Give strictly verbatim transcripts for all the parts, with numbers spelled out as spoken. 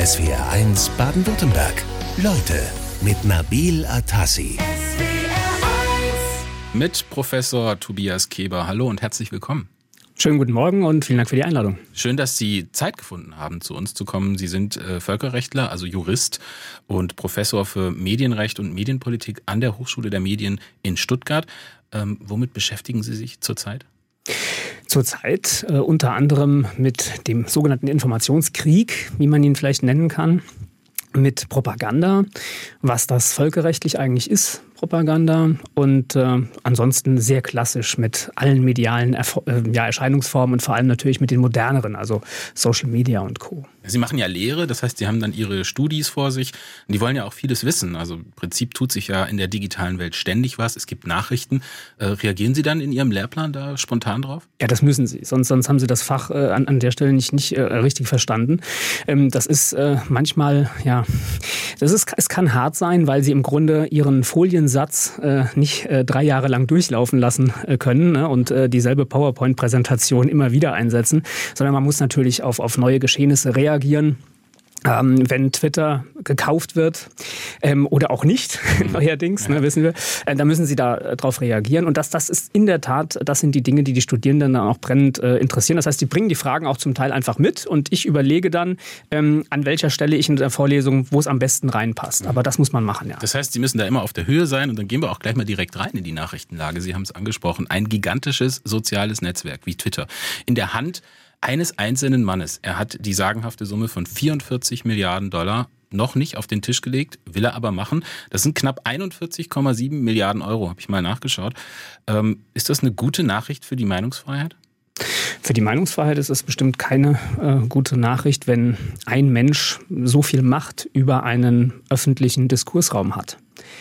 S W R eins Baden-Württemberg. Leute mit Nabil Atassi. Mit Professor Tobias Keber. Hallo und herzlich willkommen. Schönen guten Morgen und vielen Dank für die Einladung. Schön, dass Sie Zeit gefunden haben, zu uns zu kommen. Sie sind äh, Völkerrechtler, also Jurist und Professor für Medienrecht und Medienpolitik an der Hochschule der Medien in Stuttgart. Ähm, womit beschäftigen Sie sich zurzeit? Zurzeit äh, unter anderem mit dem sogenannten Informationskrieg, wie man ihn vielleicht nennen kann, mit Propaganda, was das völkerrechtlich eigentlich ist, Propaganda, und äh, ansonsten sehr klassisch mit allen medialen Erf- äh, ja, Erscheinungsformen und vor allem natürlich mit den moderneren, also Social Media und Co. Sie machen ja Lehre, das heißt, Sie haben dann Ihre Studis vor sich und die wollen ja auch vieles wissen. Also im Prinzip tut sich ja in der digitalen Welt ständig was, es gibt Nachrichten. Äh, reagieren Sie dann in Ihrem Lehrplan da spontan drauf? Ja, das müssen Sie, sonst, sonst haben Sie das Fach äh, an, an der Stelle nicht, nicht äh, richtig verstanden. Ähm, das ist äh, manchmal, ja, das ist, es kann hart sein, weil Sie im Grunde Ihren Folien Satz äh, nicht äh, drei Jahre lang durchlaufen lassen äh, können, ne, und äh, dieselbe PowerPoint-Präsentation immer wieder einsetzen, sondern man muss natürlich auf, auf neue Geschehnisse reagieren. Ähm, wenn Twitter gekauft wird ähm, oder auch nicht, neuerdings, ne, wissen wir, äh, da müssen Sie da äh, drauf reagieren. Und das, das ist in der Tat, das sind die Dinge, die die Studierenden dann auch brennend äh, interessieren. Das heißt, die bringen die Fragen auch zum Teil einfach mit und ich überlege dann, ähm, an welcher Stelle ich in der Vorlesung, wo es am besten reinpasst. Aber das muss man machen, ja. Das heißt, Sie müssen da immer auf der Höhe sein und dann gehen wir auch gleich mal direkt rein in die Nachrichtenlage. Sie haben es angesprochen, ein gigantisches soziales Netzwerk wie Twitter in der Hand eines einzelnen Mannes. Er hat die sagenhafte Summe von vierundvierzig Milliarden Dollar noch nicht auf den Tisch gelegt, will er aber machen. Das sind knapp einundvierzig Komma sieben Milliarden Euro, habe ich mal nachgeschaut. Ähm, ist das eine gute Nachricht für die Meinungsfreiheit? Für die Meinungsfreiheit ist es bestimmt keine äh, gute Nachricht, wenn ein Mensch so viel Macht über einen öffentlichen Diskursraum hat.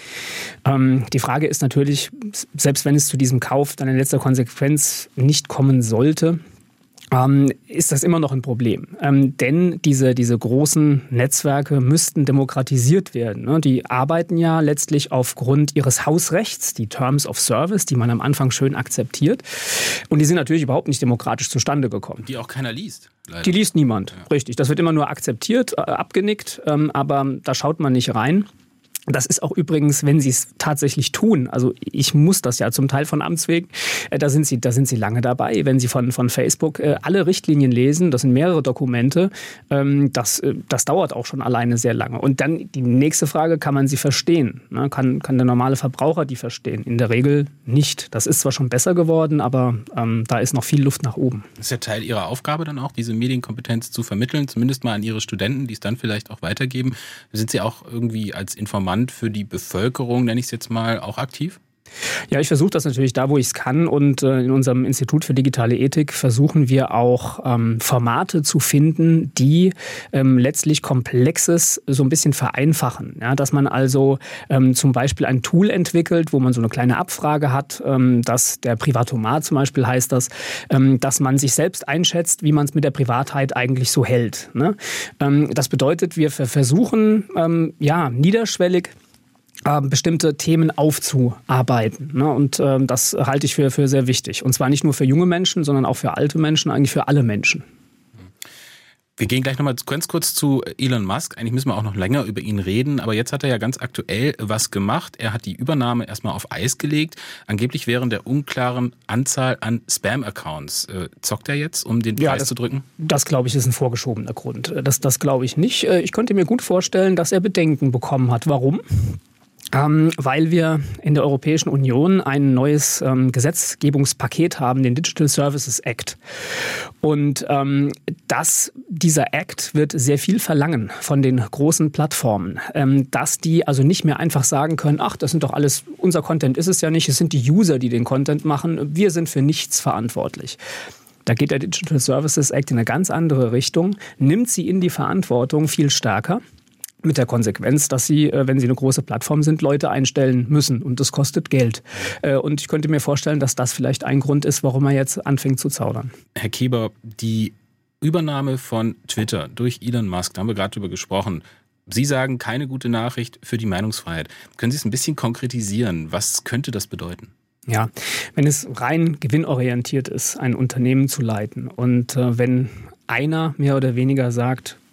Ähm, die Frage ist natürlich, selbst wenn es zu diesem Kauf dann in letzter Konsequenz nicht kommen sollte, Ähm, ist das immer noch ein Problem. Ähm, denn diese, diese großen Netzwerke müssten demokratisiert werden. Ne? Die arbeiten ja letztlich aufgrund ihres Hausrechts, die Terms of Service, die man am Anfang schön akzeptiert. Und die sind natürlich überhaupt nicht demokratisch zustande gekommen. Die auch keiner liest. Leider. Die liest niemand, ja. Richtig. Das wird immer nur akzeptiert, äh, abgenickt, ähm, aber da schaut man nicht rein. Das ist auch übrigens, wenn Sie es tatsächlich tun, also ich muss das ja zum Teil von Amts wegen, äh, da sind Sie, da sind Sie lange dabei. Wenn Sie von, von Facebook äh, alle Richtlinien lesen, das sind mehrere Dokumente, ähm, das, äh, das dauert auch schon alleine sehr lange. Und dann die nächste Frage, kann man sie verstehen? Ne? Kann, kann der normale Verbraucher die verstehen? In der Regel nicht. Das ist zwar schon besser geworden, aber ähm, da ist noch viel Luft nach oben. Das ist ja Teil Ihrer Aufgabe dann auch, diese Medienkompetenz zu vermitteln, zumindest mal an Ihre Studenten, die es dann vielleicht auch weitergeben. Sind Sie auch irgendwie als Informant für die Bevölkerung, nenne ich es jetzt mal, auch aktiv? Ja, ich versuche das natürlich da, wo ich es kann. Und äh, in unserem Institut für digitale Ethik versuchen wir auch ähm, Formate zu finden, die ähm, letztlich Komplexes so ein bisschen vereinfachen. Ja, dass man also ähm, zum Beispiel ein Tool entwickelt, wo man so eine kleine Abfrage hat, ähm, dass der Privatomat zum Beispiel heißt das, ähm, dass man sich selbst einschätzt, wie man es mit der Privatheit eigentlich so hält. Ne? Ähm, das bedeutet, wir versuchen ähm, ja niederschwellig bestimmte Themen aufzuarbeiten. Ne? Und äh, das halte ich für, für sehr wichtig. Und zwar nicht nur für junge Menschen, sondern auch für alte Menschen, eigentlich für alle Menschen. Wir gehen gleich nochmal ganz kurz zu Elon Musk. Eigentlich müssen wir auch noch länger über ihn reden, aber jetzt hat er ja ganz aktuell was gemacht. Er hat die Übernahme erstmal auf Eis gelegt, angeblich während der unklaren Anzahl an Spam-Accounts. Äh, zockt er jetzt, um den Preis ja, das, zu drücken? Das, glaube ich, ist ein vorgeschobener Grund. Das, das glaube ich nicht. Ich könnte mir gut vorstellen, dass er Bedenken bekommen hat. Warum? Ähm, weil wir in der Europäischen Union ein neues ähm, Gesetzgebungspaket haben, den Digital Services Act. Und ähm, das, dieser Act wird sehr viel verlangen von den großen Plattformen, ähm, dass die also nicht mehr einfach sagen können, ach, das sind doch alles, unser Content ist es ja nicht, es sind die User, die den Content machen, wir sind für nichts verantwortlich. Da geht der Digital Services Act in eine ganz andere Richtung, nimmt sie in die Verantwortung viel stärker. Mit der Konsequenz, dass sie, wenn sie eine große Plattform sind, Leute einstellen müssen. Und das kostet Geld. Und ich könnte mir vorstellen, dass das vielleicht ein Grund ist, warum er jetzt anfängt zu zaudern. Herr Keber, die Übernahme von Twitter durch Elon Musk, da haben wir gerade drüber gesprochen. Sie sagen, keine gute Nachricht für die Meinungsfreiheit. Können Sie es ein bisschen konkretisieren? Was könnte das bedeuten? Ja, wenn es rein gewinnorientiert ist, ein Unternehmen zu leiten und äh, wenn einer mehr oder weniger sagt,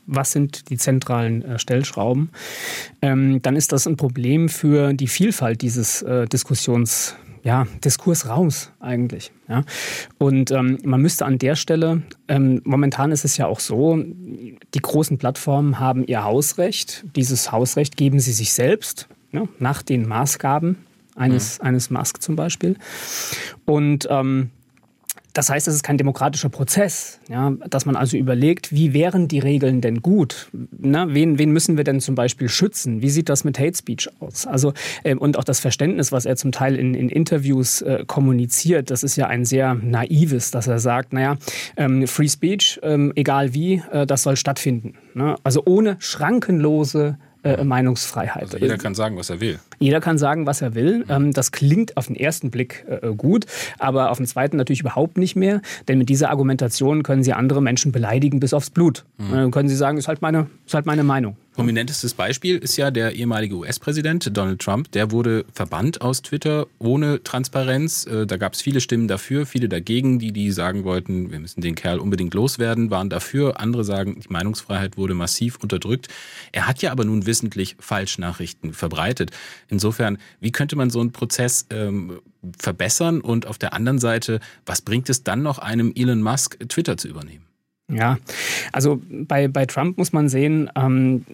was sind die zentralen äh, Stellschrauben, ähm, dann ist das ein Problem für die Vielfalt dieses äh, Diskussions, ja, Diskursraums eigentlich. Ja. Und ähm, man müsste an der Stelle, ähm, momentan ist es ja auch so, die großen Plattformen haben ihr Hausrecht. Dieses Hausrecht geben sie sich selbst, ja, nach den Maßgaben eines, mhm. eines Musk zum Beispiel. Und ähm, das heißt, es ist kein demokratischer Prozess, ja, dass man also überlegt, wie wären die Regeln denn gut? Na, wen, wen müssen wir denn zum Beispiel schützen? Wie sieht das mit Hate Speech aus? Also, äh, und auch das Verständnis, was er zum Teil in, in Interviews äh, kommuniziert, das ist ja ein sehr naives, dass er sagt, naja, ähm, Free Speech, ähm, egal wie, äh, das soll stattfinden. Ne? Also ohne schrankenlose Äh, Meinungsfreiheit. Also jeder kann sagen, was er will. Jeder kann sagen, was er will. Ähm, das klingt auf den ersten Blick äh, gut, aber auf den zweiten natürlich überhaupt nicht mehr. Denn mit dieser Argumentation können Sie andere Menschen beleidigen bis aufs Blut. Mhm. Dann können Sie sagen, ist halt meine, ist halt meine Meinung. Prominentestes Beispiel ist ja der ehemalige U S-Präsident Donald Trump. Der wurde verbannt aus Twitter ohne Transparenz. Da gab es viele Stimmen dafür, viele dagegen, die die sagen wollten, wir müssen den Kerl unbedingt loswerden, waren dafür. Andere sagen, die Meinungsfreiheit wurde massiv unterdrückt. Er hat ja aber nun wissentlich Falschnachrichten verbreitet. Insofern, wie könnte man so einen Prozess ähm, verbessern? Und auf der anderen Seite, was bringt es dann noch einem Elon Musk, Twitter zu übernehmen? Ja, also bei, bei Trump muss man sehen, ähm,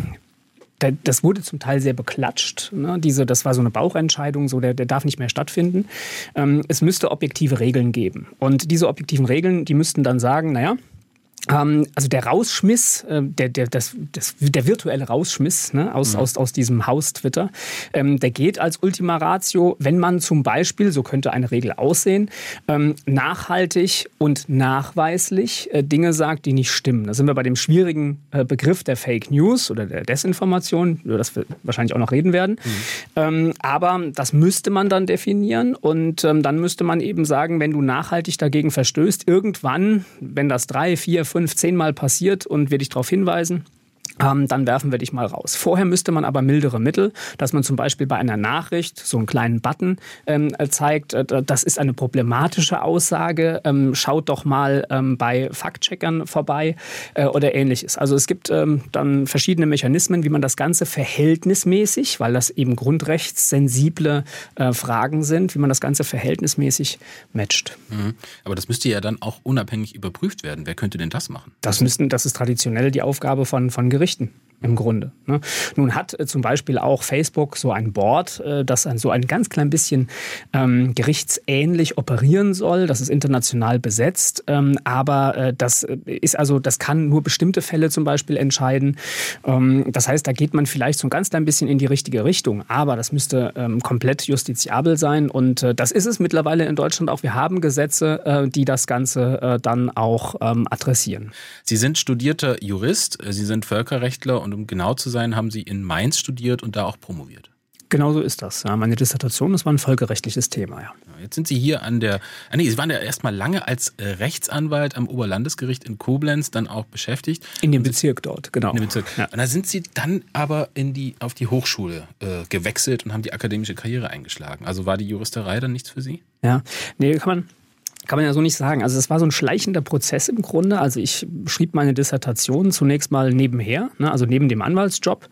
das wurde zum Teil sehr beklatscht. Ne? Diese, das war so eine Bauchentscheidung, so der, der darf nicht mehr stattfinden. Ähm, es müsste objektive Regeln geben. Und diese objektiven Regeln, die müssten dann sagen, naja, Ähm, also der Rausschmiss, äh, der, der, das, das, der virtuelle Rausschmiss, ne, aus, mhm. aus, aus diesem Haus Twitter, ähm, der geht als Ultima Ratio, wenn man zum Beispiel, so könnte eine Regel aussehen, ähm, nachhaltig und nachweislich äh, Dinge sagt, die nicht stimmen. Da sind wir bei dem schwierigen äh, Begriff der Fake News oder der Desinformation, über das wir wahrscheinlich auch noch reden werden. Mhm. Ähm, aber das müsste man dann definieren und ähm, dann müsste man eben sagen, wenn du nachhaltig dagegen verstößt, irgendwann, wenn das drei, vier, fünf, zehn Mal passiert und wir dich darauf hinweisen, ähm, dann werfen wir dich mal raus. Vorher müsste man aber mildere Mittel, dass man zum Beispiel bei einer Nachricht so einen kleinen Button ähm, zeigt, äh, das ist eine problematische Aussage, ähm, schaut doch mal ähm, bei Faktcheckern vorbei äh, oder ähnliches. Also es gibt ähm, dann verschiedene Mechanismen, wie man das Ganze verhältnismäßig, weil das eben grundrechtssensible äh, Fragen sind, wie man das Ganze verhältnismäßig matcht. Mhm. Aber das müsste ja dann auch unabhängig überprüft werden. Wer könnte denn das machen? Das müssten, das ist traditionell die Aufgabe von, von Gerichten. Im Grunde. Ne? Nun hat äh, zum Beispiel auch Facebook so ein Board, äh, das ein, so ein ganz klein bisschen ähm, gerichtsähnlich operieren soll. Das ist international besetzt, ähm, aber äh, das ist also, das kann nur bestimmte Fälle zum Beispiel entscheiden. Ähm, das heißt, da geht man vielleicht so ein ganz klein bisschen in die richtige Richtung, aber das müsste ähm, komplett justiziabel sein und äh, das ist es mittlerweile in Deutschland auch. Wir haben Gesetze, äh, die das Ganze äh, dann auch ähm, adressieren. Sie sind studierter Jurist, Sie sind Völkerrechtler und um genau zu sein, haben Sie in Mainz studiert und da auch promoviert. Genau so ist das. Ja, meine Dissertation, das war ein völkerrechtliches Thema. Ja. Jetzt sind Sie hier an der, ah nee, Sie waren ja erstmal lange als Rechtsanwalt am Oberlandesgericht in Koblenz dann auch beschäftigt. In dem Bezirk dort, genau. In dem Bezirk. Ja. Und da sind Sie dann aber in die, auf die Hochschule äh, gewechselt und haben die akademische Karriere eingeschlagen. Also war die Juristerei dann nichts für Sie? Ja, nee, kann man... Kann man ja so nicht sagen. Also es war so ein schleichender Prozess im Grunde. Also ich schrieb meine Dissertation zunächst mal nebenher, ne, also neben dem Anwaltsjob,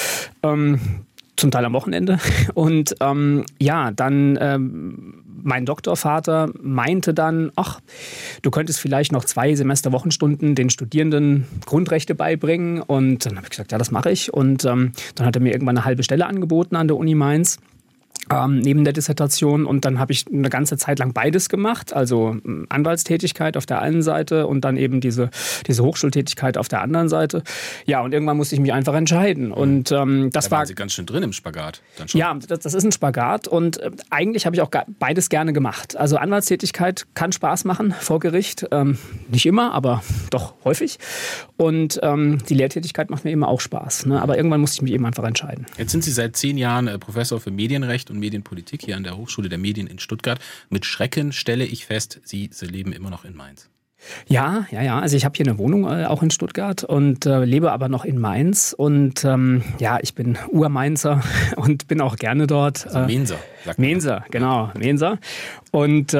ähm, zum Teil am Wochenende. Und ähm, ja, dann ähm, mein Doktorvater meinte dann, ach, du könntest vielleicht noch zwei Semester Wochenstunden den Studierenden Grundrechte beibringen. Und dann habe ich gesagt, ja, das mache ich. Und ähm, dann hat er mir irgendwann eine halbe Stelle angeboten an der Uni Mainz. Ähm, neben der Dissertation und dann habe ich eine ganze Zeit lang beides gemacht, also Anwaltstätigkeit auf der einen Seite und dann eben diese, diese Hochschultätigkeit auf der anderen Seite. Ja, und irgendwann musste ich mich einfach entscheiden und ähm, das da waren war... Sie ganz schön drin im Spagat. Dann schon. Ja, das, das ist ein Spagat und äh, eigentlich habe ich auch beides gerne gemacht. Also Anwaltstätigkeit kann Spaß machen vor Gericht, ähm, nicht immer, aber doch häufig und ähm, die Lehrtätigkeit macht mir immer auch Spaß, ne? Aber irgendwann musste ich mich eben einfach entscheiden. Jetzt sind Sie seit zehn Jahren äh, Professor für Medienrecht und Medienpolitik hier an der Hochschule der Medien in Stuttgart. Mit Schrecken stelle ich fest, Sie, Sie leben immer noch in Mainz. Ja, ja, ja. Also ich habe hier eine Wohnung äh, auch in Stuttgart und äh, lebe aber noch in Mainz. Und ähm, ja, ich bin Ur-Mainzer und bin auch gerne dort. Also Menser, sagt man. Menser, genau, Menser. Und ähm,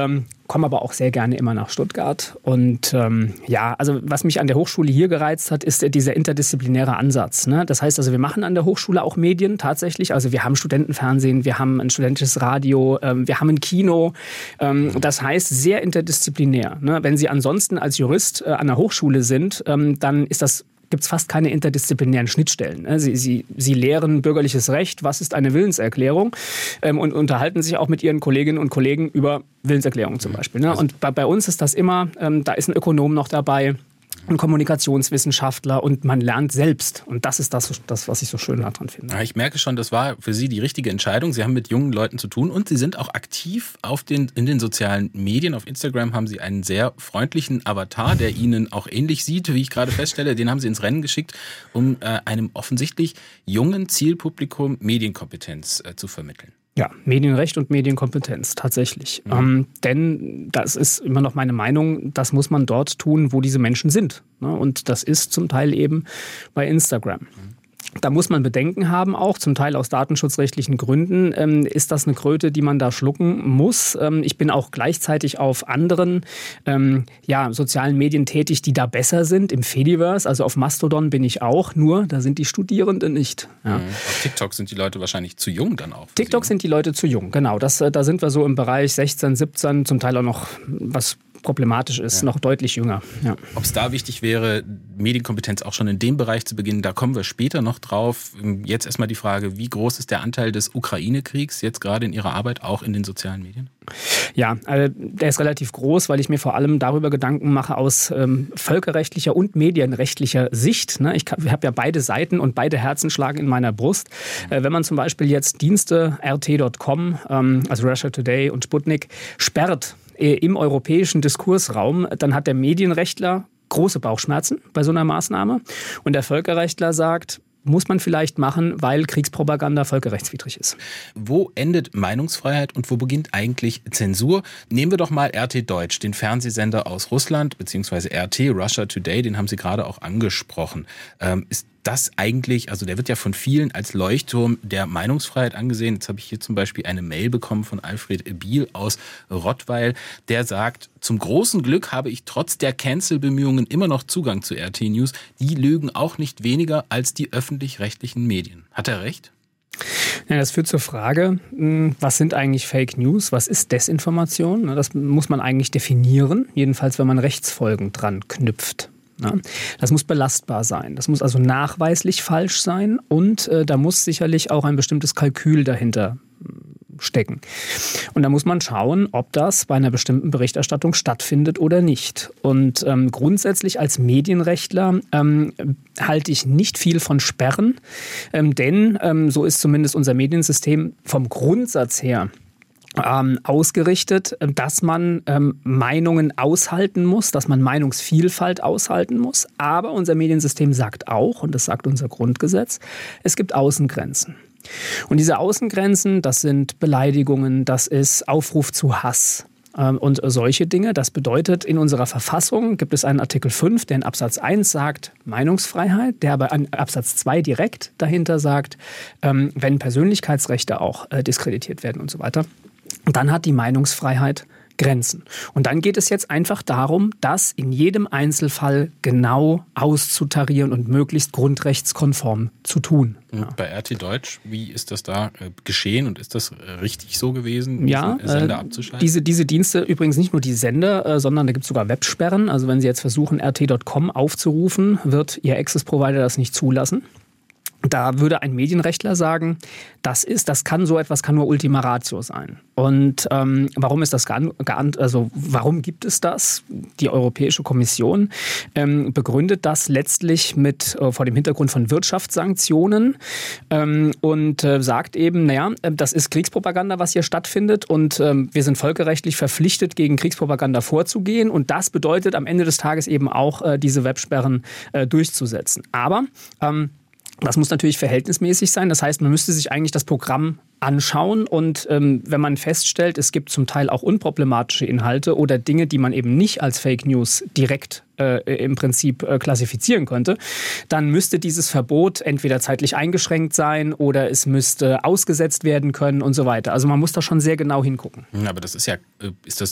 komme aber auch sehr gerne immer nach Stuttgart. Und ähm, ja, also was mich an der Hochschule hier gereizt hat, ist dieser interdisziplinäre Ansatz. Ne? Das heißt also, wir machen an der Hochschule auch Medien tatsächlich. Also wir haben Studentenfernsehen, wir haben ein studentisches Radio, ähm, wir haben ein Kino. Ähm, das heißt, sehr interdisziplinär. Ne? Wenn Sie ansonsten als Jurist äh, an der Hochschule sind, ähm, dann ist das gibt es fast keine interdisziplinären Schnittstellen. Sie, sie, sie lehren bürgerliches Recht, was ist eine Willenserklärung, ähm, und unterhalten sich auch mit ihren Kolleginnen und Kollegen über Willenserklärungen zum Beispiel. Ne? Und bei, bei uns ist das immer, ähm, da ist ein Ökonom noch dabei, ein Kommunikationswissenschaftler, und man lernt selbst. Und das ist das, das was ich so schön daran finde. Ja, ich merke schon, das war für Sie die richtige Entscheidung. Sie haben mit jungen Leuten zu tun und Sie sind auch aktiv auf den, in den sozialen Medien. Auf Instagram haben Sie einen sehr freundlichen Avatar, der Ihnen auch ähnlich sieht, wie ich gerade feststelle. Den haben Sie ins Rennen geschickt, um äh, einem offensichtlich jungen Zielpublikum Medienkompetenz äh, zu vermitteln. Ja, Medienrecht und Medienkompetenz, tatsächlich. Mhm. Ähm, denn das ist immer noch meine Meinung, das muss man dort tun, wo diese Menschen sind. Ne? Und das ist zum Teil eben bei Instagram. Mhm. Da muss man Bedenken haben, auch zum Teil aus datenschutzrechtlichen Gründen. Ähm, ist das eine Kröte, die man da schlucken muss? Ähm, ich bin auch gleichzeitig auf anderen ähm, ja, sozialen Medien tätig, die da besser sind. Im Fediverse, also auf Mastodon bin ich auch, nur da sind die Studierenden nicht. Ja. Mhm. Auf TikTok sind die Leute wahrscheinlich zu jung dann auch. TikTok sind die Leute zu jung, genau. Das, da sind wir so im Bereich sechzehn, siebzehn, zum Teil auch noch was problematisch ist, ja. noch deutlich jünger. Ja. Ob es da wichtig wäre, Medienkompetenz auch schon in dem Bereich zu beginnen, da kommen wir später noch drauf. Jetzt erstmal die Frage, wie groß ist der Anteil des Ukraine-Kriegs jetzt gerade in Ihrer Arbeit auch in den sozialen Medien? Ja, also der ist relativ groß, weil ich mir vor allem darüber Gedanken mache aus ähm, völkerrechtlicher und medienrechtlicher Sicht. Ne? Ich habe ja beide Seiten und beide Herzen schlagen in meiner Brust. Mhm. Äh, wenn man zum Beispiel jetzt Dienste R T Punkt com, ähm, also Russia Today und Sputnik, sperrt im europäischen Diskursraum, dann hat der Medienrechtler große Bauchschmerzen bei so einer Maßnahme. Und der Völkerrechtler sagt, muss man vielleicht machen, weil Kriegspropaganda völkerrechtswidrig ist. Wo endet Meinungsfreiheit und wo beginnt eigentlich Zensur? Nehmen wir doch mal R T Deutsch, den Fernsehsender aus Russland, beziehungsweise R T, Russia Today, den haben Sie gerade auch angesprochen. Ähm, ist das eigentlich, also der wird ja von vielen als Leuchtturm der Meinungsfreiheit angesehen. Jetzt habe ich hier zum Beispiel eine Mail bekommen von Alfred Biel aus Rottweil, der sagt, zum großen Glück habe ich trotz der Cancel-Bemühungen immer noch Zugang zu R T News. Die lügen auch nicht weniger als die öffentlich-rechtlichen Medien. Hat er recht? Ja, das führt zur Frage, was sind eigentlich Fake News? Was ist Desinformation? Das muss man eigentlich definieren, jedenfalls wenn man Rechtsfolgen dran knüpft. Das muss belastbar sein, das muss also nachweislich falsch sein und äh, da muss sicherlich auch ein bestimmtes Kalkül dahinter stecken. Und da muss man schauen, ob das bei einer bestimmten Berichterstattung stattfindet oder nicht. Und ähm, grundsätzlich als Medienrechtler ähm, halte ich nicht viel von Sperren, ähm, denn ähm, so ist zumindest unser Mediensystem vom Grundsatz her Ähm, ausgerichtet, dass man ähm, Meinungen aushalten muss, dass man Meinungsvielfalt aushalten muss. Aber unser Mediensystem sagt auch, und das sagt unser Grundgesetz, es gibt Außengrenzen. Und diese Außengrenzen, das sind Beleidigungen, das ist Aufruf zu Hass. Und solche Dinge, das bedeutet, in unserer Verfassung gibt es einen Artikel fünf, der in Absatz eins sagt Meinungsfreiheit, der aber an Absatz zwei direkt dahinter sagt, ähm, wenn Persönlichkeitsrechte auch äh, diskreditiert werden und so weiter. Und dann hat die Meinungsfreiheit Grenzen. Und dann geht es jetzt einfach darum, das in jedem Einzelfall genau auszutarieren und möglichst grundrechtskonform zu tun. Ja. Bei R T Deutsch, wie ist das da äh, geschehen und ist das richtig so gewesen, ja, diesen Sender äh, abzuschalten? Diese, diese Dienste, übrigens nicht nur die Sender, äh, sondern da gibt es sogar Websperren. Also wenn Sie jetzt versuchen, R T Punkt com aufzurufen, wird Ihr Access-Provider das nicht zulassen. Da würde ein Medienrechtler sagen, das ist, das kann so etwas, kann nur Ultima Ratio sein. Und ähm, warum ist das geahnt, also warum gibt es das? Die Europäische Kommission ähm, begründet das letztlich mit äh, vor dem Hintergrund von Wirtschaftssanktionen ähm, und äh, sagt eben, naja, das ist Kriegspropaganda, was hier stattfindet und ähm, wir sind völkerrechtlich verpflichtet, gegen Kriegspropaganda vorzugehen und das bedeutet am Ende des Tages eben auch, äh, diese Websperren äh, durchzusetzen. Aber ähm, das muss natürlich verhältnismäßig sein. Das heißt, man müsste sich eigentlich das Programm anschauen und ähm, wenn man feststellt, es gibt zum Teil auch unproblematische Inhalte oder Dinge, die man eben nicht als Fake News direkt äh, im Prinzip äh, klassifizieren könnte, dann müsste dieses Verbot entweder zeitlich eingeschränkt sein oder es müsste ausgesetzt werden können und so weiter. Also man muss da schon sehr genau hingucken. Aber das ist ja, ist das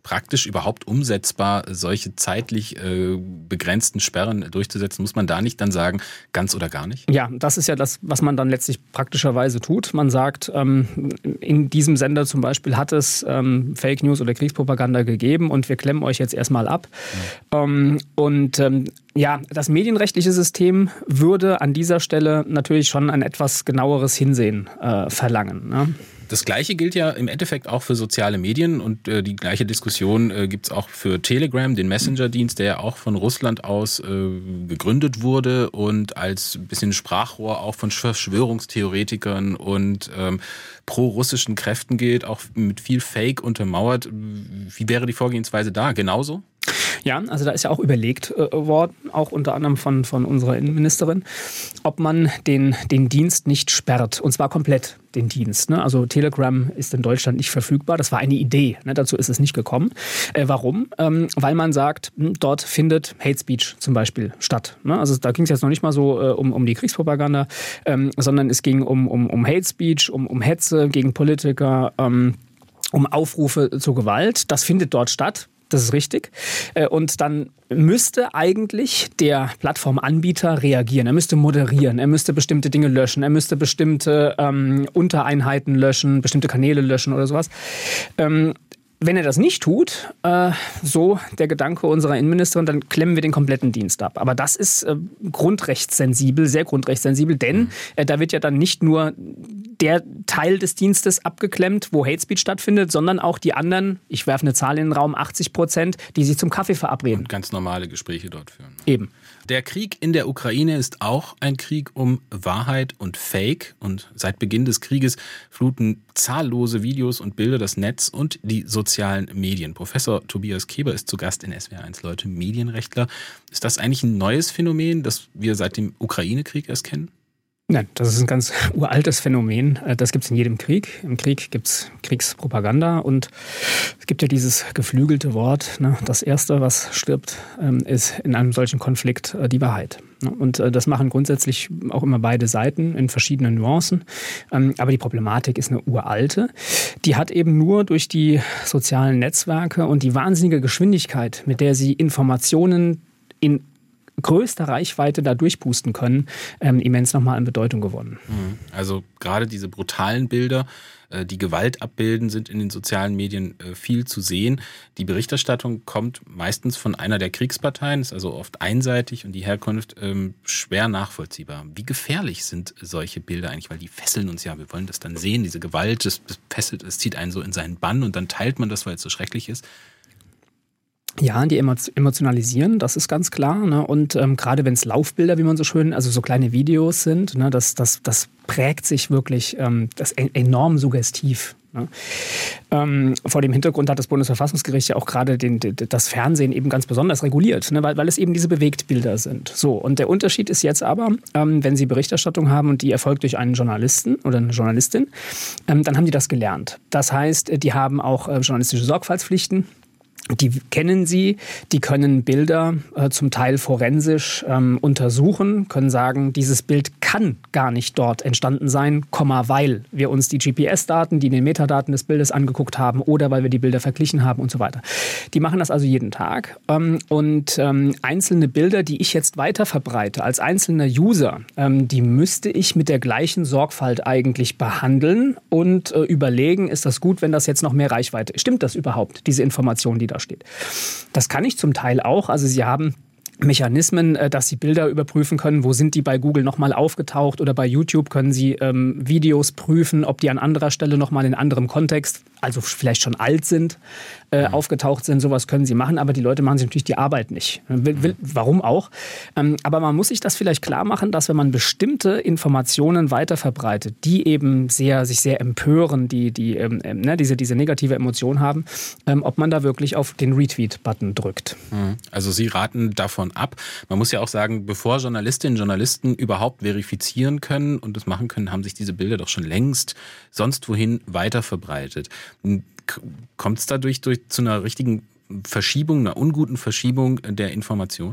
praktisch überhaupt umsetzbar, solche zeitlich äh, begrenzten Sperren durchzusetzen? Muss man da nicht dann sagen, ganz oder gar nicht? Ja, das ist ja das, was man dann letztlich praktischerweise tut. Man sagt, ähm, in diesem Sender zum Beispiel hat es ähm, Fake News oder Kriegspropaganda gegeben und wir klemmen euch jetzt erstmal ab. Ja. Ähm, und ähm, ja, das medienrechtliche System würde an dieser Stelle natürlich schon ein etwas genaueres Hinsehen äh, verlangen. Ne? Das Gleiche gilt ja im Endeffekt auch für soziale Medien und äh, die gleiche Diskussion äh, gibt es auch für Telegram, den Messenger-Dienst, der ja auch von Russland aus äh, gegründet wurde und als bisschen Sprachrohr auch von Verschwörungstheoretikern und ähm, pro-russischen Kräften gilt, auch mit viel Fake untermauert. Wie wäre die Vorgehensweise da? Genauso? Ja, also da ist ja auch überlegt äh, worden, auch unter anderem von, von unserer Innenministerin, ob man den, den Dienst nicht sperrt, und zwar komplett den Dienst. Ne? Also Telegram ist in Deutschland nicht verfügbar, das war eine Idee, ne? Dazu ist es nicht gekommen. Äh, warum? Ähm, weil man sagt, dort findet Hate Speech zum Beispiel statt. Ne? Also da ging es jetzt noch nicht mal so äh, um, um die Kriegspropaganda, ähm, sondern es ging um, um, um Hate Speech, um, um Hetze gegen Politiker, ähm, um Aufrufe zur Gewalt. Das findet dort statt. Das ist richtig. Und dann müsste eigentlich der Plattformanbieter reagieren. Er müsste moderieren, er müsste bestimmte Dinge löschen, er müsste bestimmte ähm, Untereinheiten löschen, bestimmte Kanäle löschen oder sowas. Ähm, Wenn er das nicht tut, äh, so der Gedanke unserer Innenministerin, dann klemmen wir den kompletten Dienst ab. Aber das ist äh, grundrechtssensibel, sehr grundrechtssensibel, denn äh, da wird ja dann nicht nur der Teil des Dienstes abgeklemmt, wo Hate Speech stattfindet, sondern auch die anderen, ich werfe eine Zahl in den Raum, achtzig Prozent, die sich zum Kaffee verabreden. Und ganz normale Gespräche dort führen. Eben. Der Krieg in der Ukraine ist auch ein Krieg um Wahrheit und Fake. Und seit Beginn des Krieges fluten zahllose Videos und Bilder das Netz und die sozialen Medien. Professor Tobias Keber ist zu Gast in S W R eins Leute, Medienrechtler. Ist das eigentlich ein neues Phänomen, das wir seit dem Ukraine-Krieg erst kennen? Nein, das ist ein ganz uraltes Phänomen. Das gibt es in jedem Krieg. Im Krieg gibt es Kriegspropaganda und es gibt ja dieses geflügelte Wort, ne, das Erste, was stirbt, ist in einem solchen Konflikt die Wahrheit. Und das machen grundsätzlich auch immer beide Seiten in verschiedenen Nuancen. Aber die Problematik ist eine uralte. Die hat eben nur durch die sozialen Netzwerke und die wahnsinnige Geschwindigkeit, mit der sie Informationen in größter Reichweite da durchpusten können, ähm, immens nochmal an Bedeutung gewonnen. Also gerade diese brutalen Bilder, äh, die Gewalt abbilden, sind in den sozialen Medien äh, viel zu sehen. Die Berichterstattung kommt meistens von einer der Kriegsparteien, ist also oft einseitig und die Herkunft ähm, schwer nachvollziehbar. Wie gefährlich sind solche Bilder eigentlich? Weil die fesseln uns ja, wir wollen das dann sehen, diese Gewalt, das, das fesselt, es zieht einen so in seinen Bann und dann teilt man das, weil es so schrecklich ist. Ja, die emotionalisieren, das ist ganz klar. Ne? Und ähm, gerade wenn es Laufbilder, wie man so schön, also so kleine Videos sind, ne, das, das, das prägt sich wirklich, ähm, das ist enorm suggestiv. Ne? Ähm, vor dem Hintergrund hat das Bundesverfassungsgericht ja auch gerade den, den, das Fernsehen eben ganz besonders reguliert, ne? weil, weil es eben diese Bewegtbilder sind. So, und der Unterschied ist jetzt aber, ähm, wenn Sie Berichterstattung haben und die erfolgt durch einen Journalisten oder eine Journalistin, ähm, dann haben die das gelernt. Das heißt, die haben auch äh, journalistische Sorgfaltspflichten. Die kennen sie, die können Bilder äh, zum Teil forensisch ähm, untersuchen, können sagen, dieses Bild kann gar nicht dort entstanden sein, Komma, weil wir uns die G P S-Daten, die in den Metadaten des Bildes angeguckt haben oder weil wir die Bilder verglichen haben und so weiter. Die machen das also jeden Tag ähm, und ähm, einzelne Bilder, die ich jetzt weiter verbreite als einzelner User, ähm, die müsste ich mit der gleichen Sorgfalt eigentlich behandeln und äh, überlegen, ist das gut, wenn das jetzt noch mehr Reichweite ist? Stimmt das überhaupt, diese Information, die da steht? Das kann ich zum Teil auch. Also Sie haben Mechanismen, dass Sie Bilder überprüfen können, wo sind die bei Google nochmal aufgetaucht oder bei YouTube können Sie ähm, Videos prüfen, ob die an anderer Stelle nochmal in anderem Kontext, also vielleicht schon alt sind, äh, mhm. aufgetaucht sind. Sowas können Sie machen, aber die Leute machen sich natürlich die Arbeit nicht. Will, will, warum auch? Ähm, aber man muss sich das vielleicht klar machen, dass wenn man bestimmte Informationen weiter verbreitet, die eben sehr, sich sehr empören, die, die ähm, ne, diese, diese negative Emotion haben, ähm, ob man da wirklich auf den Retweet-Button drückt. Mhm. Also Sie raten davon ab. Man muss ja auch sagen, bevor Journalistinnen und Journalisten überhaupt verifizieren können und das machen können, haben sich diese Bilder doch schon längst sonst wohin weiter verbreitet. Kommt es dadurch durch, zu einer richtigen Verschiebung, einer unguten Verschiebung der Information?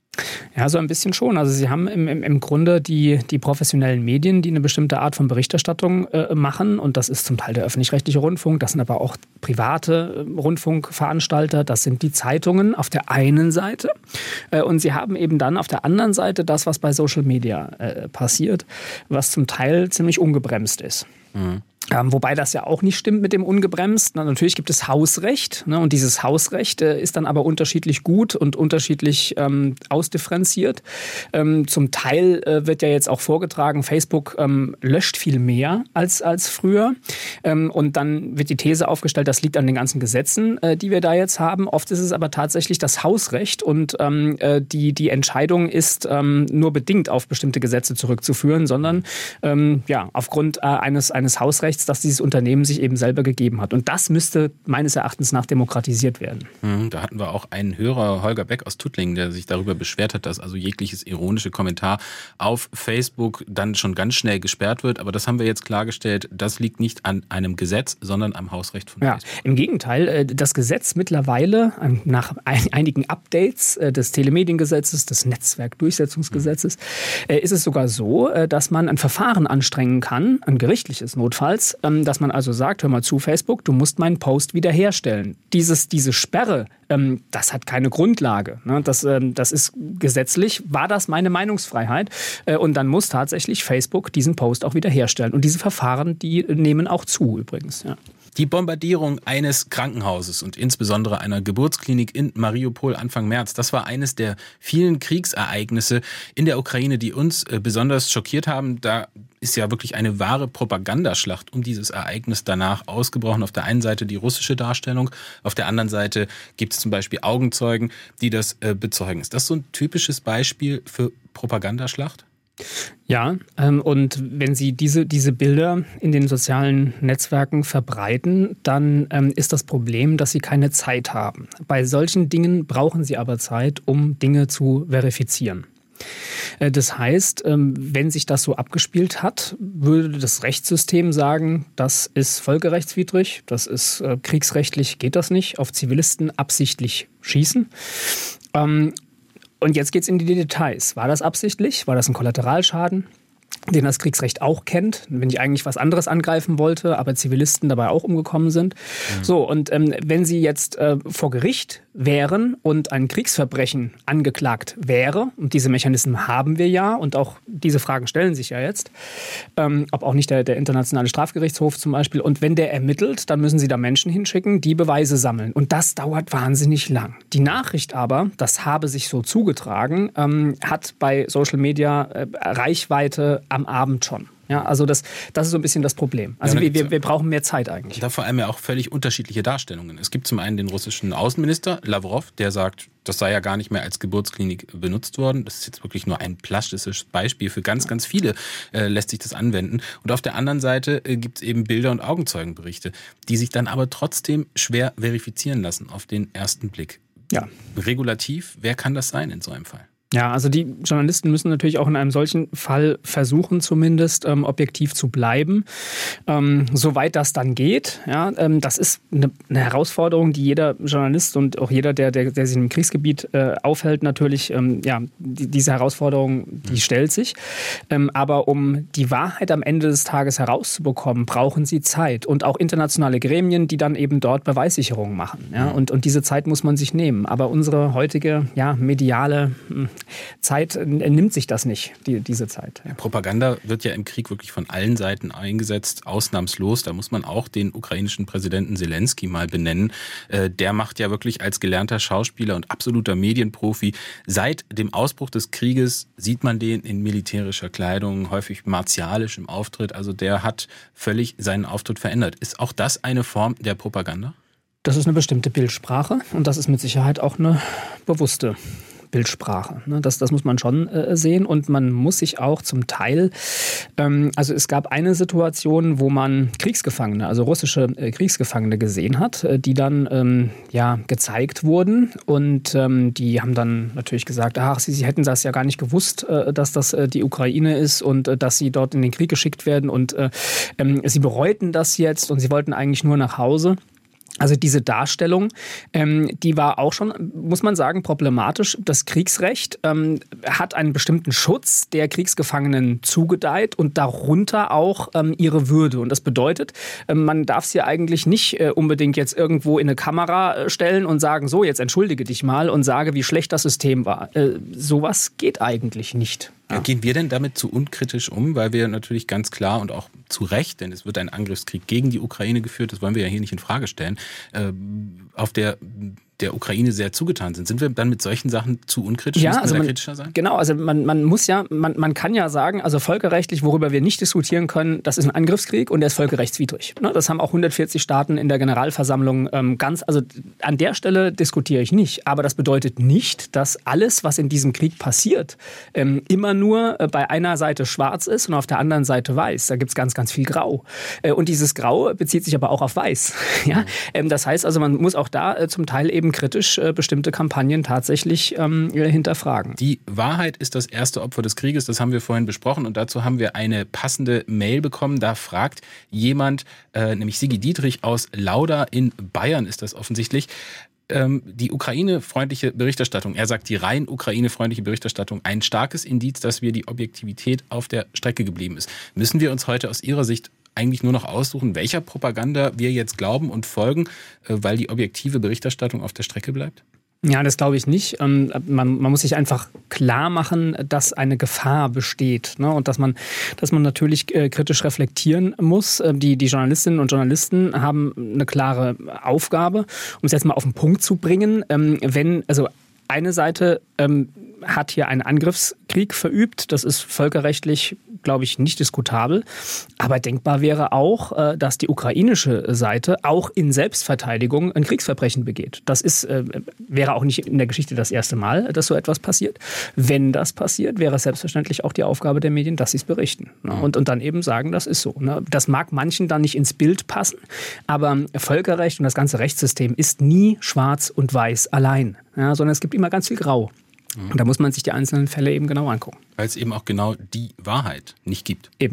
Ja, so ein bisschen schon. Also Sie haben im, im, im Grunde die, die professionellen Medien, die eine bestimmte Art von Berichterstattung äh, machen. Und das ist zum Teil der öffentlich-rechtliche Rundfunk, das sind aber auch private äh, Rundfunkveranstalter, das sind die Zeitungen auf der einen Seite. Äh, und Sie haben eben dann auf der anderen Seite das, was bei Social Media äh, passiert, was zum Teil ziemlich ungebremst ist. Mhm. Ähm, wobei das ja auch nicht stimmt mit dem ungebremst. Na, natürlich gibt es Hausrecht, ne, und dieses Hausrecht äh, ist dann aber unterschiedlich gut und unterschiedlich ähm, ausdifferenziert. Ähm, zum Teil äh, wird ja jetzt auch vorgetragen, Facebook ähm, löscht viel mehr als, als früher. Ähm, und dann wird die These aufgestellt, das liegt an den ganzen Gesetzen, äh, die wir da jetzt haben. Oft ist es aber tatsächlich das Hausrecht und ähm, äh, die, die Entscheidung ist ähm, nur bedingt auf bestimmte Gesetze zurückzuführen, sondern ähm, ja, aufgrund äh, eines, eines Hausrechts, dass dieses Unternehmen sich eben selber gegeben hat. Und das müsste meines Erachtens nach demokratisiert werden. Da hatten wir auch einen Hörer, Holger Beck aus Tuttlingen, der sich darüber beschwert hat, dass also jegliches ironische Kommentar auf Facebook dann schon ganz schnell gesperrt wird. Aber das haben wir jetzt klargestellt, das liegt nicht an einem Gesetz, sondern am Hausrecht von Facebook. Ja, im Gegenteil, das Gesetz mittlerweile nach einigen Updates des Telemediengesetzes, des Netzwerkdurchsetzungsgesetzes, mhm. ist es sogar so, dass man ein Verfahren anstrengen kann, ein gerichtliches notfalls, dass man also sagt, hör mal zu, Facebook, du musst meinen Post wiederherstellen. Dieses, diese Sperre, ähm, das hat keine Grundlage. Ne? Das, ähm, das ist gesetzlich, war das meine Meinungsfreiheit. Äh, und dann muss tatsächlich Facebook diesen Post auch wiederherstellen. Und diese Verfahren, die nehmen auch zu übrigens. Ja. Die Bombardierung eines Krankenhauses und insbesondere einer Geburtsklinik in Mariupol Anfang März, das war eines der vielen Kriegsereignisse in der Ukraine, die uns besonders schockiert haben. Da ist ja wirklich eine wahre Propagandaschlacht um dieses Ereignis danach ausgebrochen. Auf der einen Seite die russische Darstellung, auf der anderen Seite gibt es zum Beispiel Augenzeugen, die das bezeugen. Ist das so ein typisches Beispiel für Propagandaschlacht? Ja, ähm, und wenn Sie diese, diese Bilder in den sozialen Netzwerken verbreiten, dann ähm, ist das Problem, dass Sie keine Zeit haben. Bei solchen Dingen brauchen Sie aber Zeit, um Dinge zu verifizieren. Äh, das heißt, ähm, wenn sich das so abgespielt hat, würde das Rechtssystem sagen, das ist völkerrechtswidrig, das ist äh, kriegsrechtlich, geht das nicht, auf Zivilisten absichtlich schießen. Ähm, Und jetzt geht's in die Details. War das absichtlich? War das ein Kollateralschaden, den das Kriegsrecht auch kennt, wenn ich eigentlich was anderes angreifen wollte, aber Zivilisten dabei auch umgekommen sind? Mhm. So, und ähm, wenn Sie jetzt äh, vor Gericht wären und ein Kriegsverbrechen angeklagt wäre, und diese Mechanismen haben wir ja, und auch diese Fragen stellen sich ja jetzt, ähm, ob auch nicht der, der Internationale Strafgerichtshof zum Beispiel, und wenn der ermittelt, dann müssen Sie da Menschen hinschicken, die Beweise sammeln. Und das dauert wahnsinnig lang. Die Nachricht aber, das habe sich so zugetragen, ähm, hat bei Social Media äh, Reichweite am Abend schon. Ja, also das, das ist so ein bisschen das Problem. Also ja, wir, wir, wir brauchen mehr Zeit eigentlich. Da vor allem ja auch völlig unterschiedliche Darstellungen. Es gibt zum einen den russischen Außenminister Lavrov, der sagt, das sei ja gar nicht mehr als Geburtsklinik benutzt worden. Das ist jetzt wirklich nur ein plastisches Beispiel. Für ganz, ganz viele äh, lässt sich das anwenden. Und auf der anderen Seite äh, gibt es eben Bilder und Augenzeugenberichte, die sich dann aber trotzdem schwer verifizieren lassen auf den ersten Blick. Ja. Regulativ, wer kann das sein in so einem Fall? Ja, also die Journalisten müssen natürlich auch in einem solchen Fall versuchen, zumindest ähm, objektiv zu bleiben, ähm, soweit das dann geht. Ja, ähm, das ist eine, eine Herausforderung, die jeder Journalist und auch jeder, der, der, der sich im Kriegsgebiet äh, aufhält, natürlich, ähm, ja, die, diese Herausforderung, die stellt sich. Ähm, aber um die Wahrheit am Ende des Tages herauszubekommen, brauchen sie Zeit und auch internationale Gremien, die dann eben dort Beweissicherungen machen. Ja, und, und diese Zeit muss man sich nehmen. Aber unsere heutige, ja, mediale Zeit nimmt sich das nicht, die, diese Zeit. Ja. Propaganda wird ja im Krieg wirklich von allen Seiten eingesetzt, ausnahmslos. Da muss man auch den ukrainischen Präsidenten Zelensky mal benennen. Äh, der macht ja wirklich als gelernter Schauspieler und absoluter Medienprofi. Seit dem Ausbruch des Krieges sieht man den in militärischer Kleidung, häufig martialisch im Auftritt. Also der hat völlig seinen Auftritt verändert. Ist auch das eine Form der Propaganda? Das ist eine bestimmte Bildsprache und das ist mit Sicherheit auch eine bewusste Bildsprache. Das, das muss man schon äh, sehen und man muss sich auch zum Teil, ähm, also es gab eine Situation, wo man Kriegsgefangene, also russische äh, Kriegsgefangene gesehen hat, äh, die dann ähm, ja gezeigt wurden und ähm, die haben dann natürlich gesagt, ach, sie, sie hätten das ja gar nicht gewusst, äh, dass das äh, die Ukraine ist und äh, dass sie dort in den Krieg geschickt werden und äh, äh, sie bereuten das jetzt und sie wollten eigentlich nur nach Hause. Also diese Darstellung, ähm, die war auch schon, muss man sagen, problematisch. Das Kriegsrecht ähm, hat einen bestimmten Schutz der Kriegsgefangenen zugedeiht und darunter auch ähm, ihre Würde. Und das bedeutet, ähm, man darf sie eigentlich nicht äh, unbedingt jetzt irgendwo in eine Kamera äh, stellen und sagen, so, jetzt entschuldige dich mal und sage, wie schlecht das System war. Äh, sowas geht eigentlich nicht. Ja. Gehen wir denn damit zu unkritisch um? Weil wir natürlich ganz klar und auch zu Recht, denn es wird ein Angriffskrieg gegen die Ukraine geführt, das wollen wir ja hier nicht in Frage stellen, äh, auf der der Ukraine sehr zugetan sind. Sind wir dann mit solchen Sachen zu unkritisch? Ja, Müssen wir also da man, kritischer sein? Genau, also man, man muss ja, man, man kann ja sagen, also völkerrechtlich, worüber wir nicht diskutieren können, das ist ein Angriffskrieg und der ist völkerrechtswidrig. Das haben auch hundertvierzig Staaten in der Generalversammlung ähm, ganz, also an der Stelle diskutiere ich nicht. Aber das bedeutet nicht, dass alles, was in diesem Krieg passiert, ähm, immer nur bei einer Seite schwarz ist und auf der anderen Seite weiß. Da gibt es ganz, ganz viel Grau. Äh, und dieses Grau bezieht sich aber auch auf Weiß. Ja? Ähm, das heißt also, man muss auch da äh, zum Teil eben kritisch äh, bestimmte Kampagnen tatsächlich ähm, hinterfragen. Die Wahrheit ist das erste Opfer des Krieges, das haben wir vorhin besprochen und dazu haben wir eine passende Mail bekommen. Da fragt jemand, äh, nämlich Sigi Dietrich aus Lauda in Bayern ist das offensichtlich, ähm, die Ukraine-freundliche Berichterstattung. Er sagt, die rein Ukraine-freundliche Berichterstattung ein starkes Indiz, dass wir die Objektivität auf der Strecke geblieben ist. Müssen wir uns heute aus Ihrer Sicht eigentlich nur noch aussuchen, welcher Propaganda wir jetzt glauben und folgen, weil die objektive Berichterstattung auf der Strecke bleibt? Ja, das glaube ich nicht. Man, man muss sich einfach klar machen, dass eine Gefahr besteht, ne? Und dass man, dass man natürlich äh, kritisch reflektieren muss. Die, die Journalistinnen und Journalisten haben eine klare Aufgabe, um es jetzt mal auf den Punkt zu bringen. Ähm, wenn, also eine Seite ähm, hat hier einen Angriffskrieg verübt. Das ist völkerrechtlich, glaube ich, nicht diskutabel. Aber denkbar wäre auch, äh, dass die ukrainische Seite auch in Selbstverteidigung ein Kriegsverbrechen begeht. Das ist, äh, wäre auch nicht in der Geschichte das erste Mal, dass so etwas passiert. Wenn das passiert, wäre es selbstverständlich auch die Aufgabe der Medien, dass sie es berichten. Ne? Und, und dann eben sagen, das ist so. Ne? Das mag manchen dann nicht ins Bild passen, aber Völkerrecht und das ganze Rechtssystem ist nie schwarz und weiß allein, ja, sondern es gibt immer ganz viel Grau. Und da muss man sich die einzelnen Fälle eben genau angucken. Weil es eben auch genau die Wahrheit nicht gibt. Eben.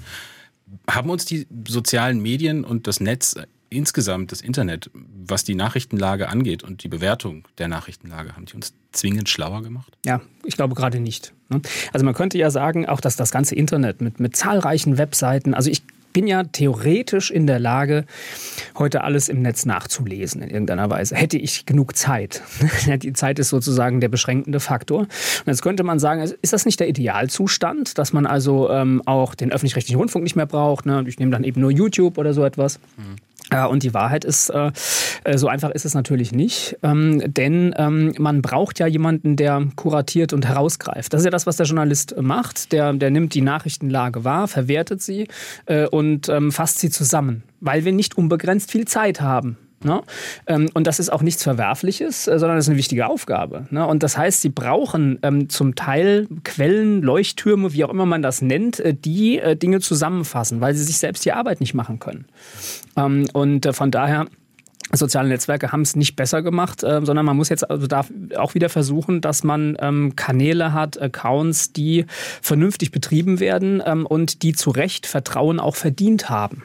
Haben uns die sozialen Medien und das Netz insgesamt, das Internet, was die Nachrichtenlage angeht und die Bewertung der Nachrichtenlage, haben die uns zwingend schlauer gemacht? Ja, ich glaube gerade nicht. Also man könnte ja sagen, auch dass das ganze Internet mit, mit zahlreichen Webseiten, also ich bin ja theoretisch in der Lage, heute alles im Netz nachzulesen in irgendeiner Weise. Hätte ich genug Zeit. Die Zeit ist sozusagen der beschränkende Faktor. Und jetzt könnte man sagen, ist das nicht der Idealzustand, dass man also ähm, auch den öffentlich-rechtlichen Rundfunk nicht mehr braucht? Ne? Ich nehme dann eben nur YouTube oder so etwas. Mhm. Und die Wahrheit ist, äh, so einfach ist es natürlich nicht, ähm, denn ähm, man braucht ja jemanden, der kuratiert und herausgreift. Das ist ja das, was der Journalist macht. Der, der nimmt die Nachrichtenlage wahr, verwertet sie äh, und ähm, fasst sie zusammen, weil wir nicht unbegrenzt viel Zeit haben. Ne? Und das ist auch nichts Verwerfliches, sondern das ist eine wichtige Aufgabe. Ne? Und das heißt, sie brauchen ähm, zum Teil Quellen, Leuchttürme, wie auch immer man das nennt, die äh, Dinge zusammenfassen, weil sie sich selbst die Arbeit nicht machen können. Ähm, und äh, von daher, soziale Netzwerke haben es nicht besser gemacht, äh, sondern man muss jetzt also da auch wieder versuchen, dass man ähm, Kanäle hat, Accounts, die vernünftig betrieben werden ähm, und die zu Recht Vertrauen auch verdient haben.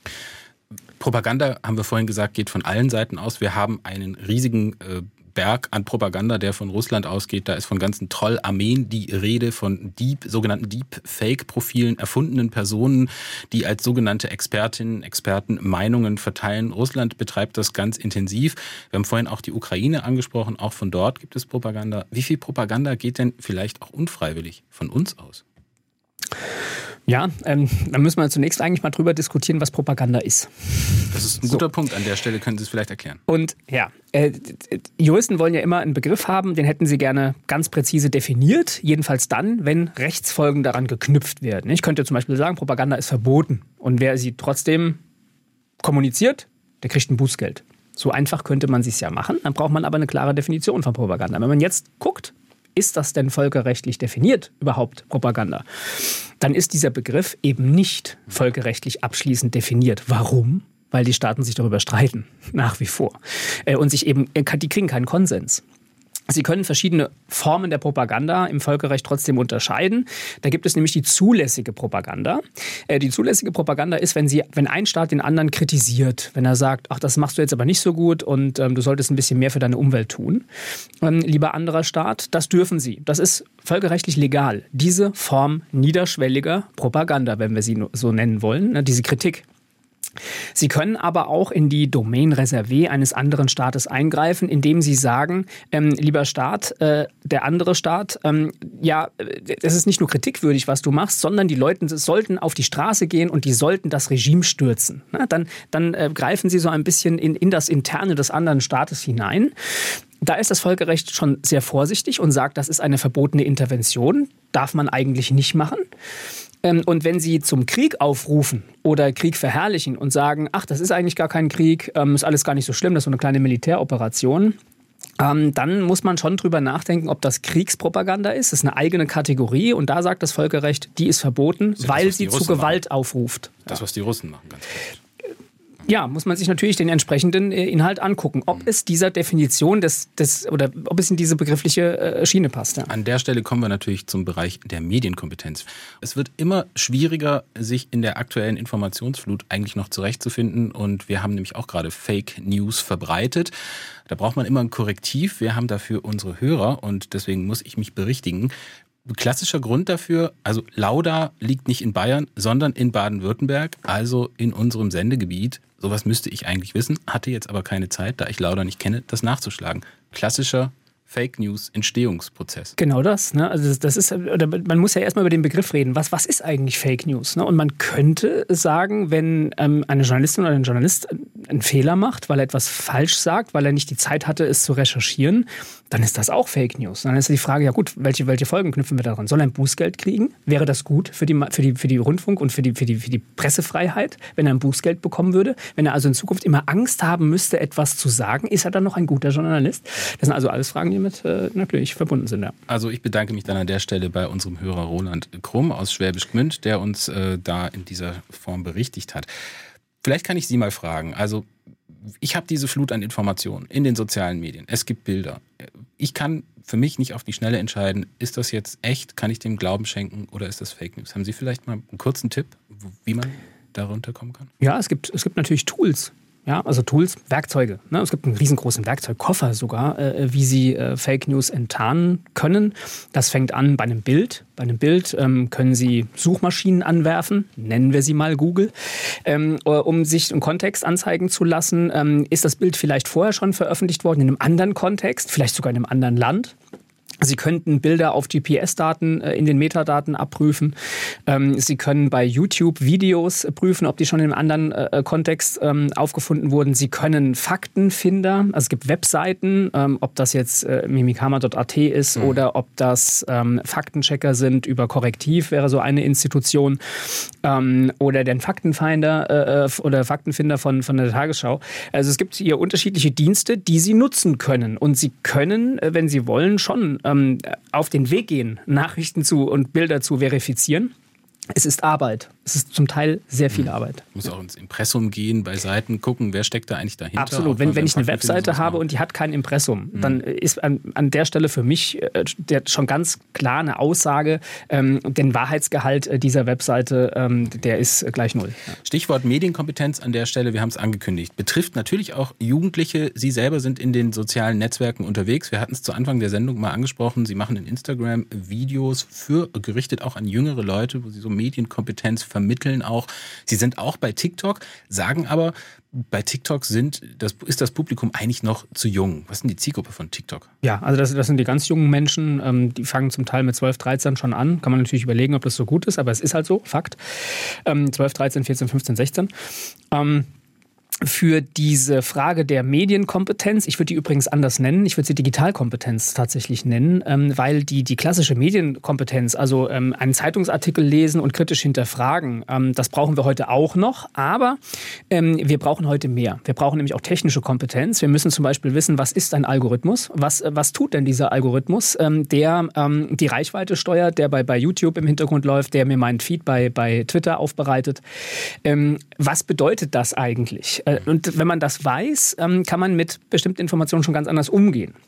Propaganda, haben wir vorhin gesagt, geht von allen Seiten aus. Wir haben einen riesigen äh, Berg an Propaganda, der von Russland ausgeht. Da ist von ganzen Trollarmeen die Rede, von Deep, sogenannten Deep-Fake-Profilen, erfundenen Personen, die als sogenannte Expertinnen, Experten Meinungen verteilen. Russland betreibt das ganz intensiv. Wir haben vorhin auch die Ukraine angesprochen. Auch von dort gibt es Propaganda. Wie viel Propaganda geht denn vielleicht auch unfreiwillig von uns aus? Ja, ähm, da müssen wir zunächst eigentlich mal drüber diskutieren, was Propaganda ist. Das ist ein guter so. Punkt. An der Stelle können Sie es vielleicht erklären. Und ja, äh, Juristen wollen ja immer einen Begriff haben, den hätten sie gerne ganz präzise definiert. Jedenfalls dann, wenn Rechtsfolgen daran geknüpft werden. Ich könnte zum Beispiel sagen, Propaganda ist verboten. Und wer sie trotzdem kommuniziert, der kriegt ein Bußgeld. So einfach könnte man es ja machen. Dann braucht man aber eine klare Definition von Propaganda. Wenn man jetzt guckt, ist das denn völkerrechtlich definiert, überhaupt Propaganda? Dann ist dieser Begriff eben nicht völkerrechtlich abschließend definiert. Warum? Weil die Staaten sich darüber streiten, nach wie vor. Und sich eben, die kriegen keinen Konsens. Sie können verschiedene Formen der Propaganda im Völkerrecht trotzdem unterscheiden. Da gibt es nämlich die zulässige Propaganda. Äh, die zulässige Propaganda ist, wenn, sie, wenn ein Staat den anderen kritisiert, wenn er sagt, ach, das machst du jetzt aber nicht so gut und ähm, du solltest ein bisschen mehr für deine Umwelt tun. Ähm, lieber anderer Staat, das dürfen sie. Das ist völkerrechtlich legal. Diese Form niederschwelliger Propaganda, wenn wir sie so nennen wollen, ne, diese Kritik. Sie können aber auch in die Domain reservée eines anderen Staates eingreifen, indem Sie sagen, ähm, lieber Staat, äh, der andere Staat, ähm, ja, es ist nicht nur kritikwürdig, was du machst, sondern die Leute sollten auf die Straße gehen und die sollten das Regime stürzen. Na, dann dann äh, greifen Sie so ein bisschen in, in das Interne des anderen Staates hinein. Da ist das Völkerrecht schon sehr vorsichtig und sagt, das ist eine verbotene Intervention, darf man eigentlich nicht machen. Und wenn Sie zum Krieg aufrufen oder Krieg verherrlichen und sagen, ach, das ist eigentlich gar kein Krieg, ist alles gar nicht so schlimm, das ist so eine kleine Militäroperation, dann muss man schon drüber nachdenken, ob das Kriegspropaganda ist. Das ist eine eigene Kategorie und da sagt das Völkerrecht, die ist verboten, das weil sie zu Gewalt machen. aufruft. Das, was die Russen machen, ganz gut. Ja, muss man sich natürlich den entsprechenden Inhalt angucken, ob es dieser Definition des, des oder ob es in diese begriffliche Schiene passt. Ja. An der Stelle kommen wir natürlich zum Bereich der Medienkompetenz. Es wird immer schwieriger, sich in der aktuellen Informationsflut eigentlich noch zurechtzufinden und wir haben nämlich auch gerade Fake News verbreitet. Da braucht man immer ein Korrektiv. Wir haben dafür unsere Hörer und deswegen muss ich mich berichtigen. Klassischer Grund dafür, also Lauda liegt nicht in Bayern, sondern in Baden-Württemberg, also in unserem Sendegebiet. Sowas müsste ich eigentlich wissen, hatte jetzt aber keine Zeit, da ich Lauda nicht kenne, das nachzuschlagen. Klassischer Fake News Entstehungsprozess. Genau das. Ne? Also das ist, oder man muss ja erstmal über den Begriff reden. Was, was ist eigentlich Fake News? Ne? Und man könnte sagen, wenn ähm, eine Journalistin oder ein Journalist einen Fehler macht, weil er etwas falsch sagt, weil er nicht die Zeit hatte, es zu recherchieren, dann ist das auch Fake News. Dann ist die Frage, ja gut, welche, welche Folgen knüpfen wir daran? Soll er ein Bußgeld kriegen? Wäre das gut für die, für die, für die Rundfunk und für die, für, die, für die Pressefreiheit, wenn er ein Bußgeld bekommen würde? Wenn er also in Zukunft immer Angst haben müsste, etwas zu sagen, ist er dann noch ein guter Journalist? Das sind also alles Fragen, die mit äh, natürlich verbunden sind. Ja. Also ich bedanke mich dann an der Stelle bei unserem Hörer Roland Krumm aus Schwäbisch Gmünd, der uns äh, da in dieser Form berichtigt hat. Vielleicht kann ich Sie mal fragen, also ich habe diese Flut an Informationen in den sozialen Medien. Es gibt Bilder. Ich kann für mich nicht auf die Schnelle entscheiden, ist das jetzt echt, kann ich dem Glauben schenken oder ist das Fake News? Haben Sie vielleicht mal einen kurzen Tipp, wie man da runterkommen kann? Ja, es gibt, es gibt natürlich Tools. Ja, also Tools, Werkzeuge. Ne? Es gibt einen riesengroßen Werkzeugkoffer sogar, äh, wie Sie äh, Fake News enttarnen können. Das fängt an bei einem Bild. Bei einem Bild ähm, können Sie Suchmaschinen anwerfen, nennen wir sie mal Google, ähm, um sich einen Kontext anzeigen zu lassen. Ähm, ist das Bild vielleicht vorher schon veröffentlicht worden, in einem anderen Kontext, vielleicht sogar in einem anderen Land? Sie könnten Bilder auf G P S-Daten in den Metadaten abprüfen. Sie können bei YouTube Videos prüfen, ob die schon in einem anderen Kontext aufgefunden wurden. Sie können Faktenfinder, also es gibt Webseiten, ob das jetzt mimikama punkt a t ist mhm. oder ob das Faktenchecker sind über Korrektiv, wäre so eine Institution, oder den Faktenfinder oder Faktenfinder von, von der Tagesschau. Also es gibt hier unterschiedliche Dienste, die Sie nutzen können. Und Sie können, wenn Sie wollen, schon auf den Weg gehen, Nachrichten zu und Bilder zu verifizieren. Es ist Arbeit. Es ist zum Teil sehr viel Arbeit. Ich muss auch ins Impressum gehen, bei Seiten gucken, wer steckt da eigentlich dahinter. Absolut. Wenn, wenn ich eine Webseite habe und die hat kein Impressum, mhm. dann ist an, an der Stelle für mich äh, der, schon ganz klar eine Aussage, ähm, den Wahrheitsgehalt dieser Webseite, ähm, der ist gleich null. Ja. Stichwort Medienkompetenz an der Stelle, wir haben es angekündigt, betrifft natürlich auch Jugendliche. Sie selber sind in den sozialen Netzwerken unterwegs. Wir hatten es zu Anfang der Sendung mal angesprochen. Sie machen in Instagram Videos für, gerichtet auch an jüngere Leute, wo sie so Medienkompetenz vermitteln auch. Sie sind auch bei TikTok, sagen aber, bei TikTok sind, das, ist das Publikum eigentlich noch zu jung. Was ist denn die Zielgruppe von TikTok? Ja, also das, das sind die ganz jungen Menschen, ähm, die fangen zum Teil mit zwölf, dreizehn schon an. Kann man natürlich überlegen, ob das so gut ist, aber es ist halt so, Fakt. Ähm, zwölf, dreizehn, vierzehn, fünfzehn, sechzehn. Ähm, Für diese Frage der Medienkompetenz, ich würde die übrigens anders nennen, ich würde sie Digitalkompetenz tatsächlich nennen, ähm, weil die, die klassische Medienkompetenz, also ähm, einen Zeitungsartikel lesen und kritisch hinterfragen, ähm, das brauchen wir heute auch noch, aber ähm, wir brauchen heute mehr. Wir brauchen nämlich auch technische Kompetenz. Wir müssen zum Beispiel wissen, was ist ein Algorithmus, was, was tut denn dieser Algorithmus, ähm, der ähm, die Reichweite steuert, der bei, bei YouTube im Hintergrund läuft, der mir meinen Feed bei, bei Twitter aufbereitet. Ähm, was bedeutet das eigentlich? Und wenn man das weiß, kann man mit bestimmten Informationen schon ganz anders umgehen.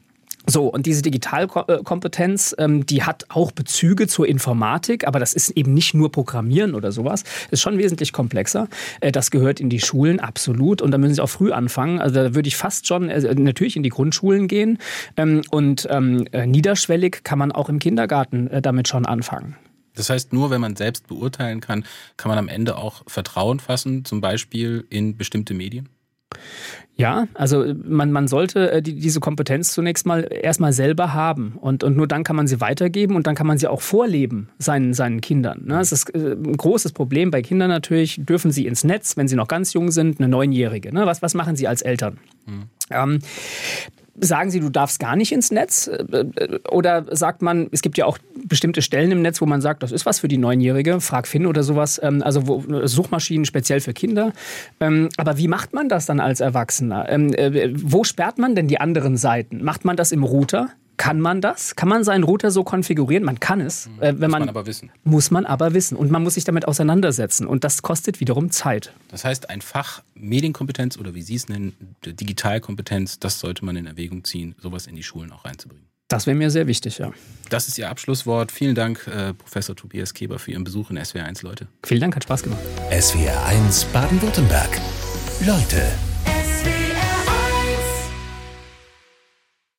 So, und diese Digitalkompetenz, ähm, die hat auch Bezüge zur Informatik, aber das ist eben nicht nur Programmieren oder sowas. Das ist schon wesentlich komplexer. Äh, das gehört in die Schulen, absolut. Und da müssen sie auch früh anfangen. Also da würde ich fast schon äh, natürlich in die Grundschulen gehen. Ähm, und ähm, äh, niederschwellig kann man auch im Kindergarten äh, damit schon anfangen. Das heißt, nur wenn man selbst beurteilen kann, kann man am Ende auch Vertrauen fassen, zum Beispiel in bestimmte Medien? Ja, also man, man sollte die, diese Kompetenz zunächst mal erstmal selber haben und, und nur dann kann man sie weitergeben und dann kann man sie auch vorleben seinen, seinen Kindern. Das ist ein großes Problem bei Kindern natürlich. Dürfen sie ins Netz, wenn sie noch ganz jung sind, eine Neunjährige? Was, was machen sie als Eltern? Mhm. Ähm, Sagen Sie, du darfst gar nicht ins Netz? Oder sagt man, es gibt ja auch bestimmte Stellen im Netz, wo man sagt, das ist was für die Neunjährige, frag Finn oder sowas, also wo, Suchmaschinen speziell für Kinder. Aber wie macht man das dann als Erwachsener? Wo sperrt man denn die anderen Seiten? Macht man das im Router? Kann man das? Kann man seinen Router so konfigurieren? Man kann es. Mhm. Wenn muss man, man aber wissen. Muss man aber wissen. Und man muss sich damit auseinandersetzen. Und das kostet wiederum Zeit. Das heißt, ein Fach Medienkompetenz oder wie Sie es nennen, Digitalkompetenz, das sollte man in Erwägung ziehen, sowas in die Schulen auch reinzubringen. Das wäre mir sehr wichtig, ja. Das ist Ihr Abschlusswort. Vielen Dank, äh, Professor Tobias Keber, für Ihren Besuch in S W R eins, Leute. Vielen Dank, hat Spaß gemacht. S W R eins Baden-Württemberg. Leute.